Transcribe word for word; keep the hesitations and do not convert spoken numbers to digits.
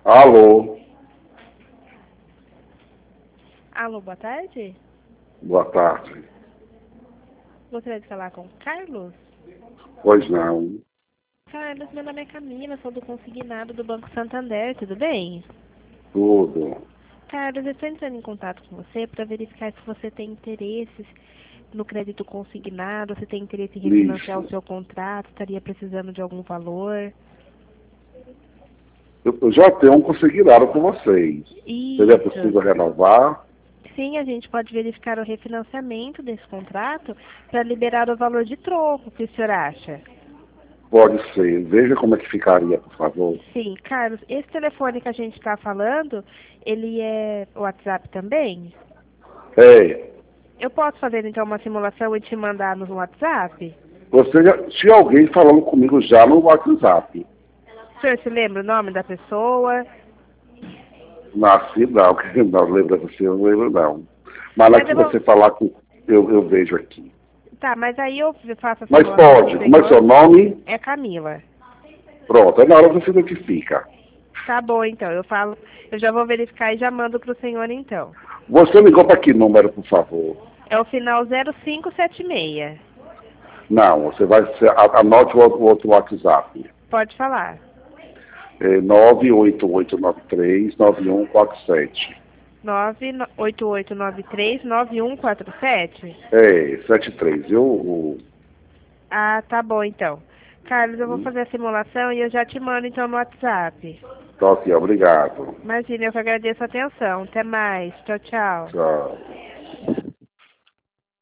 Alô? Alô, boa tarde. Boa tarde. Gostaria de falar com o Carlos? Pois não. Carlos, meu nome é Camila, sou do consignado do Banco Santander, tudo bem? Tudo. Carlos, eu estou entrando em contato com você para verificar se você tem interesse no crédito consignado, se tem interesse em refinanciar Isso. o seu contrato, estaria precisando de algum valor. Eu, eu já tenho um consignado com vocês. Seria Isso. possível renovar? Sim, a gente pode verificar o refinanciamento desse contrato para liberar o valor de troco, o que o senhor acha? Pode ser. Veja como é que ficaria, por favor. Sim, Carlos, esse telefone que a gente está falando, ele é WhatsApp também? É. Eu posso fazer então uma simulação e te mandar no WhatsApp? Você já tinha alguém falando comigo já no WhatsApp. O senhor se lembra o nome da pessoa? Nasci não, que não lembro você, eu não lembro não. Mas na Mas que eu vou... você falar com. Eu, eu vejo aqui. Tá, mas aí eu faço a Mas simulação com pode, o como é seu senhor. nome? É Camila. Pronto, aí na hora você identifica. Tá bom, então. Eu falo, eu já vou verificar e já mando pro senhor então. Você ligou para que número, por favor? É o final zero cinco sete seis. Não, você vai ser, a- anote o outro, o outro WhatsApp. Pode falar. É nove oito oito nove três nove um quatro sete. nove oito oito nove três nove um quatro sete? É, setenta e três. Eu, o- Ah, tá bom então. Carlos, eu vou fazer a simulação e eu já te mando então no WhatsApp. Tá ok, obrigado. Imagina, eu que agradeço a atenção. Até mais. Tchau, tchau. Tchau.